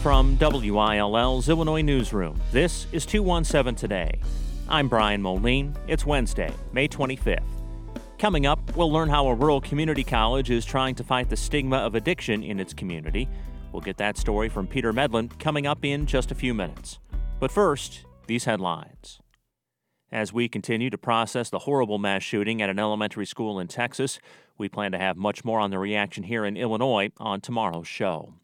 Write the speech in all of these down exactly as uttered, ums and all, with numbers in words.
From W I L L's Illinois Newsroom, this is two one seven Today. I'm Brian Moline. It's Wednesday, May twenty-fifth. Coming up, we'll learn how a rural community college is trying to fight the stigma of addiction in its community. We'll get that story from Peter Medlin coming up in just a few minutes. But first, these headlines. As we continue to process the horrible mass shooting at an elementary school in Texas, we plan to have much more on the reaction here in Illinois on tomorrow's show.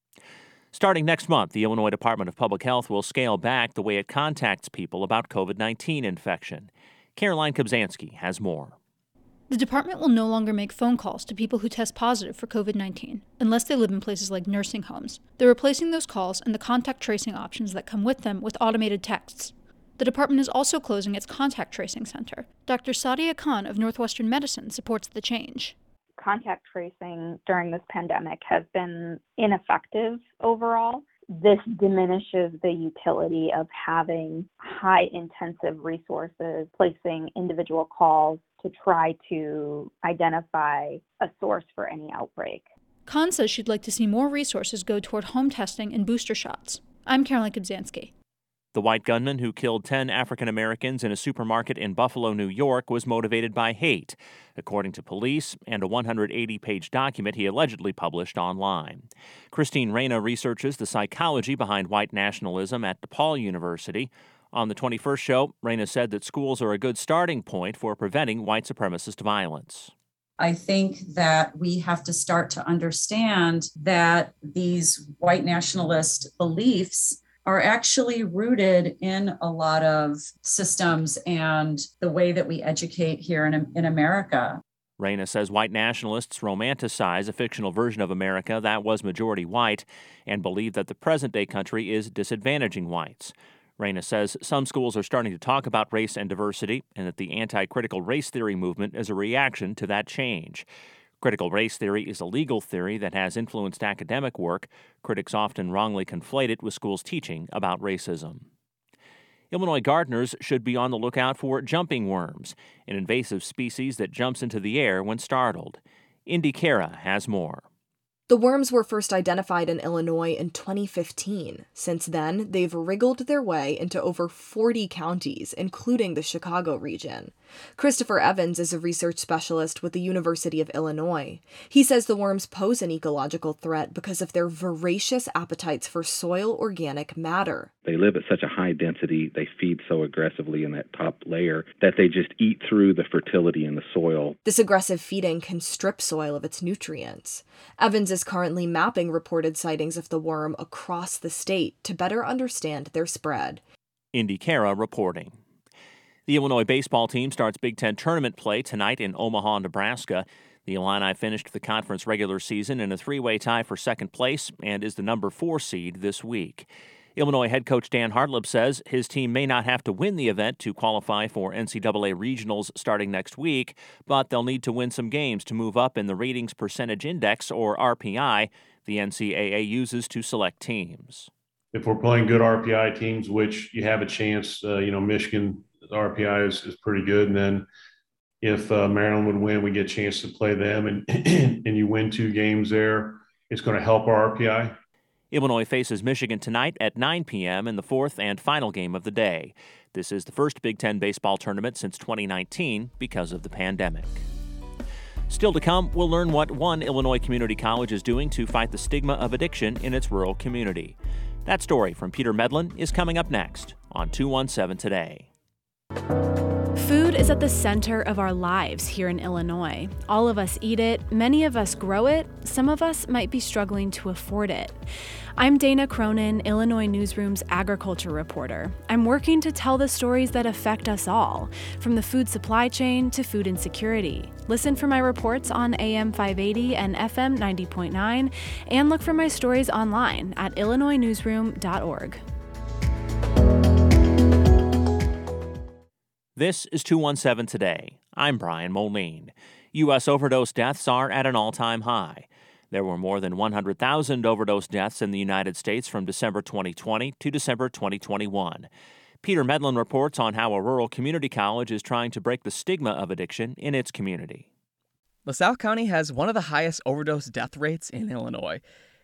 Starting next month, the Illinois Department of Public Health will scale back the way it contacts people about covid nineteen infection. Caroline Kobzanski has more. The department will no longer make phone calls to people who test positive for covid nineteen, unless they live in places like nursing homes. They're replacing those calls and the contact tracing options that come with them with automated texts. The department is also closing its contact tracing center. Doctor Sadia Khan of Northwestern Medicine supports the change. Contact tracing during this pandemic has been ineffective overall. This diminishes the utility of having high-intensive resources, placing individual calls to try to identify a source for any outbreak. Khan says she'd like to see more resources go toward home testing and booster shots. I'm Caroline Kobzanski. The white gunman who killed ten African Americans in a supermarket in Buffalo, New York, was motivated by hate, according to police and a one hundred eighty page document he allegedly published online. Christine Reyna researches the psychology behind white nationalism at DePaul University. On the twenty-first show, Reyna said that schools are a good starting point for preventing white supremacist violence. I think that we have to start to understand that these white nationalist beliefs are actually rooted in a lot of systems and the way that we educate here in, in America. Reyna says white nationalists romanticize a fictional version of America that was majority white and believe that the present-day country is disadvantaging whites. Reyna says some schools are starting to talk about race and diversity and that the anti-critical race theory movement is a reaction to that change. Critical race theory is a legal theory that has influenced academic work. Critics often wrongly conflate it with schools' teaching about racism. Illinois gardeners should be on the lookout for jumping worms, an invasive species that jumps into the air when startled. Indy Cara has more. The worms were first identified in Illinois in twenty fifteen. Since then, they've wriggled their way into over forty counties, including the Chicago region. Christopher Evans is a research specialist with the University of Illinois. He says the worms pose an ecological threat because of their voracious appetites for soil organic matter. They live at such a high density, they feed so aggressively in that top layer that they just eat through the fertility in the soil. This aggressive feeding can strip soil of its nutrients. Evans is currently mapping reported sightings of the worm across the state to better understand their spread. Indy Cara reporting. The Illinois baseball team starts Big Ten tournament play tonight in Omaha, Nebraska. The Illini finished the conference regular season in a three-way tie for second place and is the number four seed this week. Illinois head coach Dan Hartleb says his team may not have to win the event to qualify for N C double A regionals starting next week, but they'll need to win some games to move up in the ratings percentage index, or R P I, the N C double A uses to select teams. If we're playing good R P I teams, which you have a chance, uh, you know, Michigan, the R P I is, is pretty good. And then if uh, Maryland would win, we get a chance to play them, and and you win two games there, it's going to help our R P I. Illinois faces Michigan tonight at nine p.m. in the fourth and final game of the day. This is the first Big Ten baseball tournament since twenty nineteen because of the pandemic. Still to come, we'll learn what one Illinois community college is doing to fight the stigma of addiction in its rural community. That story from Peter Medlin is coming up next on two one seven Today. Food is at the center of our lives here in Illinois. All of us eat it, many of us grow it, some of us might be struggling to afford it. I'm Dana Cronin, Illinois Newsroom's agriculture reporter. I'm working to tell the stories that affect us all, from the food supply chain to food insecurity. Listen for my reports on A M five eighty and F M ninety point nine, and look for my stories online at illinois newsroom dot org. This is two one seven Today. I'm Brian Moline. U S overdose deaths are at an all-time high. There were more than one hundred thousand overdose deaths in the United States from December twenty twenty to December twenty twenty-one. Peter Medlin reports on how a rural community college is trying to break the stigma of addiction in its community. LaSalle County has one of the highest overdose death rates in Illinois.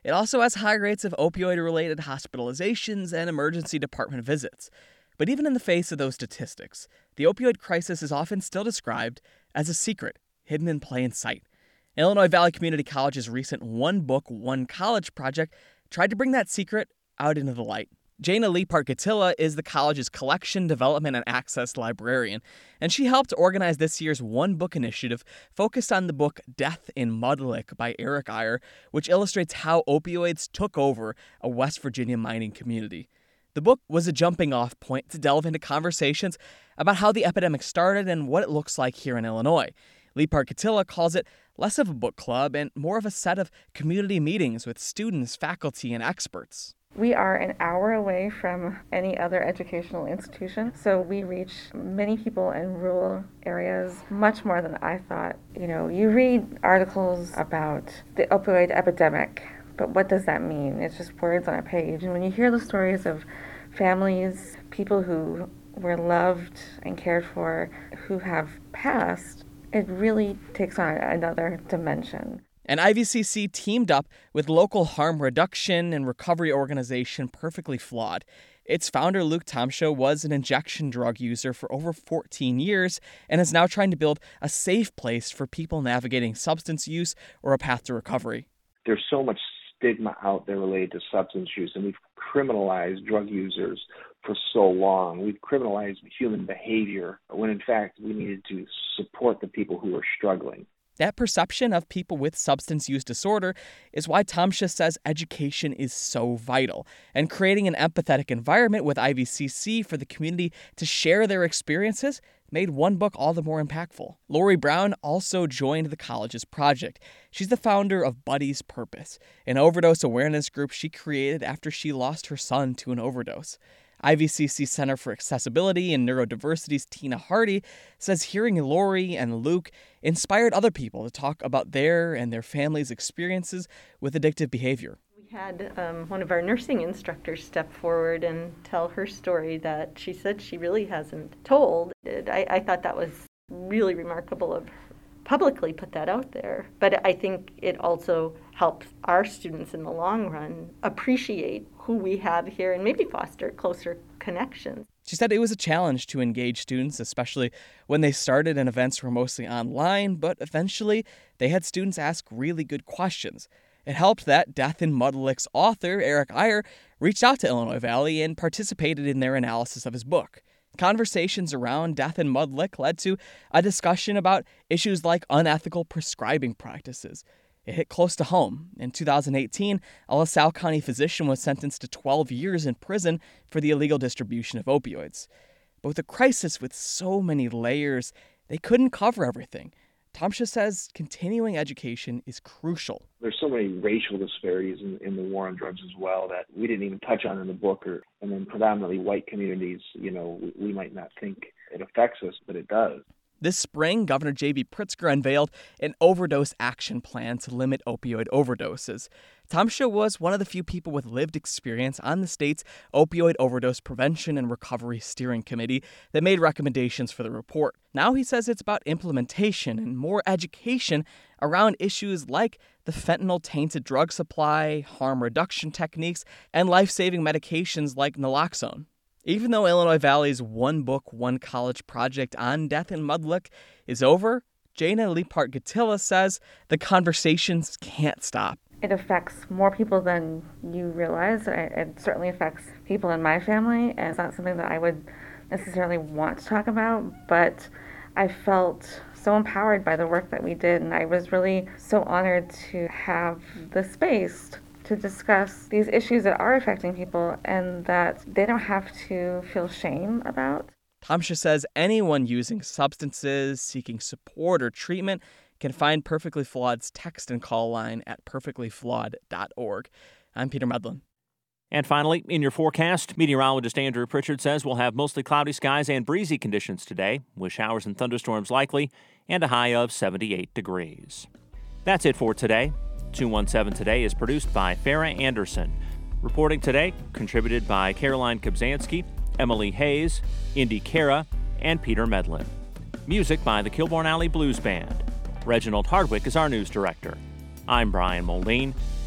It also has high rates of opioid-related hospitalizations and emergency department visits. But even in the face of those statistics, the opioid crisis is often still described as a secret, hidden in plain sight. Illinois Valley Community College's recent One Book, One College project tried to bring that secret out into the light. Jana Leapart-Gatilla is the college's collection, development, and access librarian, and she helped organize this year's One Book initiative focused on the book Death in Mud Lick by Eric Eyre, which illustrates how opioids took over a West Virginia mining community. The book was a jumping-off point to delve into conversations about how the epidemic started and what it looks like here in Illinois. Leapart-Gatilla calls it less of a book club and more of a set of community meetings with students, faculty, and experts. We are an hour away from any other educational institution, so we reach many people in rural areas, much more than I thought. You know, you read articles about the opioid epidemic, but what does that mean? It's just words on a page. And when you hear the stories of families, people who were loved and cared for, who have passed, it really takes on another dimension. And I V C C teamed up with local harm reduction and recovery organization Perfectly Flawed. Its founder, Luke Tomshaw, was an injection drug user for over fourteen years and is now trying to build a safe place for people navigating substance use or a path to recovery. There's so much stigma out there related to substance use, and we've criminalized drug users for so long. We've criminalized human behavior when, in fact, we needed to support the people who are struggling. That perception of people with substance use disorder is why Tomshaw says education is so vital, and creating an empathetic environment with I V C C for the community to share their experiences made One Book all the more impactful. Lori Brown also joined the college's project. She's the founder of Buddy's Purpose, an overdose awareness group she created after she lost her son to an overdose. I V C C Center for Accessibility and Neurodiversity's Tina Hardy says hearing Lori and Luke inspired other people to talk about their and their families' experiences with addictive behavior. We had um, one of our nursing instructors step forward and tell her story that she said she really hasn't told. I, I thought that was really remarkable of her publicly put that out there. But I think it also helps our students in the long run appreciate who we have here and maybe foster closer connections. She said it was a challenge to engage students, especially when they started and events were mostly online, but eventually they had students ask really good questions. It helped that Death in Mud Lick's author, Eric Eyre, reached out to Illinois Valley and participated in their analysis of his book. Conversations around Death in Mud Lick led to a discussion about issues like unethical prescribing practices. It hit close to home. In two thousand eighteen, a LaSalle County physician was sentenced to twelve years in prison for the illegal distribution of opioids. But with a crisis with so many layers, they couldn't cover everything. Tomshaw says continuing education is crucial. There's so many racial disparities in, in the war on drugs as well that we didn't even touch on in the book, or, and then predominantly white communities, you know, we, we might not think it affects us, but it does. This spring, Governor J B Pritzker unveiled an overdose action plan to limit opioid overdoses. Tomshaw was one of the few people with lived experience on the state's Opioid Overdose Prevention and Recovery Steering Committee that made recommendations for the report. Now he says it's about implementation and more education around issues like the fentanyl-tainted drug supply, harm reduction techniques, and life-saving medications like naloxone. Even though Illinois Valley's One Book, One College project on Death in Mud Lick is over, Jana Leapart-Gatilla says the conversations can't stop. It affects more people than you realize. It certainly affects people in my family, and it's not something that I would necessarily want to talk about, but I felt so empowered by the work that we did, and I was really so honored to have the space to discuss these issues that are affecting people and that they don't have to feel shame about. Tomshaw says anyone using substances, seeking support or treatment can find Perfectly Flawed's text and call line at perfectly flawed dot org. I'm Peter Medlin. And finally, in your forecast, meteorologist Andrew Pritchard says we'll have mostly cloudy skies and breezy conditions today, with showers and thunderstorms likely, and a high of seventy-eight degrees. That's it for today. two one seven Today is produced by Farah Anderson. Reporting today, contributed by Caroline Kobzanski, Emily Hayes, Indy Cara, and Peter Medlin. Music by the Kilbourne Alley Blues Band. Reginald Hardwick is our news director. I'm Brian Moline.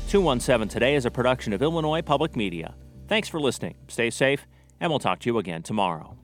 two one seven Today is a production of Illinois Public Media. Thanks for listening. Stay safe, and we'll talk to you again tomorrow.